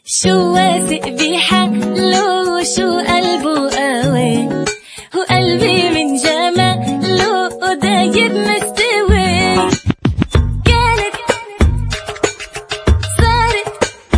شو واثق بحاله وشو قلبه قوي، وقلبي من جماله دايب مستوي. كانت صارت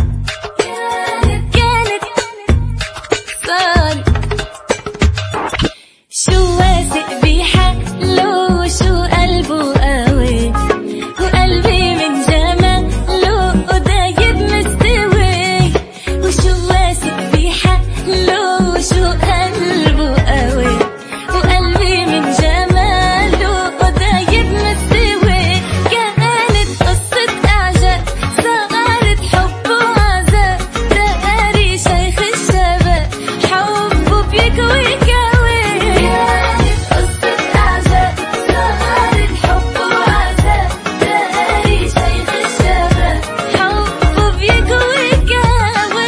شو واثق بحاله وشو قلبه قوي، وقلبي من جماله دايب مستوي. وشو واثق بحاله وشو قلبه قوي، وقلبي من جماله دايب مستوي. كانت قصة إعجاب صارت حب وعذاب، داري شيخ الشباب حبه بيكوي كوي. كانت قصة إعجاب صارت حب وعذاب، داري شيخ الشباب حبه بيكوي كوي.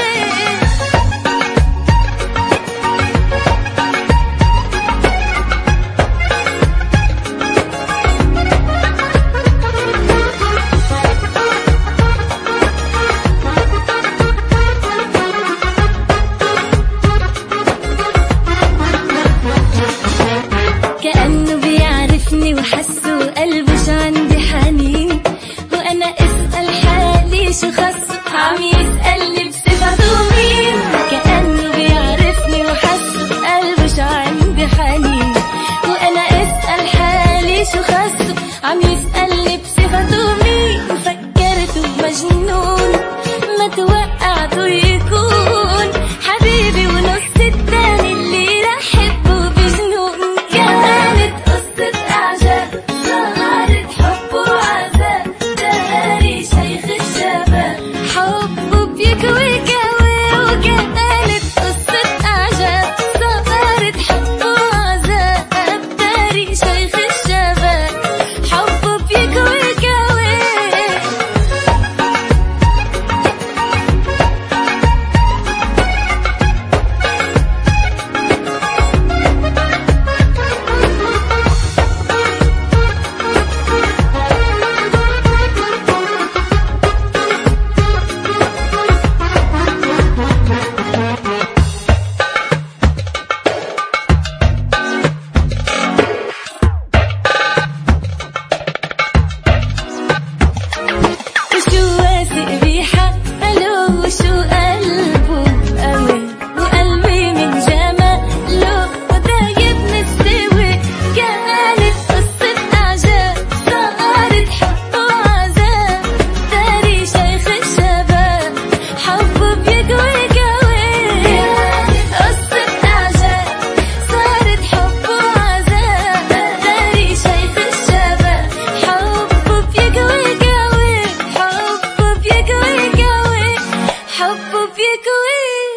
كأنه بيعرفني وحسه قلبه شو عندي حنين، وأنا أسأل حالي شو خصه عم يسألني بصفته مين. كأنه بيعرفني وحسه قلبه شو عندي حنين، وأنا أسأل حالي شو خصه عم يسألني بصفته مين. فكرته مجنون ما توقعته يكون حبيبي ونص التاني اللي رح حبه بجنون. كانت قصة إعجاب صارت حب وعذاب، داري شيخ الشباب حبه بيكوي كوي. وكانت قصة إعجاب صارت حب وعذاب، داري شيخ الشباب حبه بيكوي كوي. وشو واثق بحاله وشو قلبه قوي، وقلبي من جماله دايب مستوي. كانت قصة إعجاب صارت حب وعذاب، داري شيخ الشباب حبه بيكوي كوي. كانت قصة إعجاب صارت حب وعذاب، داري شيخ الشباب حبه بيكوي كوي. حبه بيكوي كوي، حبه بيكوي.